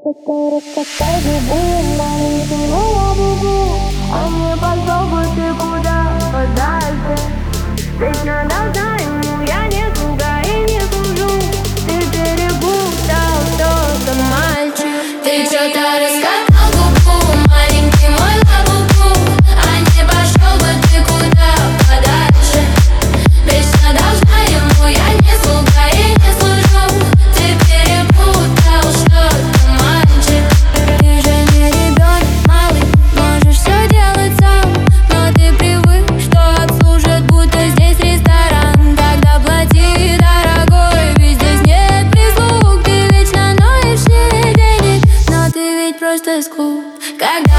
Раскатай губу, маленький лабубу. А мне пошел бы ты куда подальше. Вечно должна ему, я не слуга и не служу. Ты перепутал, кто-то мальчик. Ты что-то раскатал губу, маленький мой лабубу. А не пошел бы ты куда подальше. Вечно должна ему, я не слуга и не служу. Ты перепутал, что-то мальчик. Ты же не ребенок малый, можешь все делать сам. Но ты привык, что обслужат, будто здесь ресторан. Тогда плати, дорогой, ведь здесь нет прислуг. Ты вечно ноешь, нет денег, но ты ведь просто скуп. Когда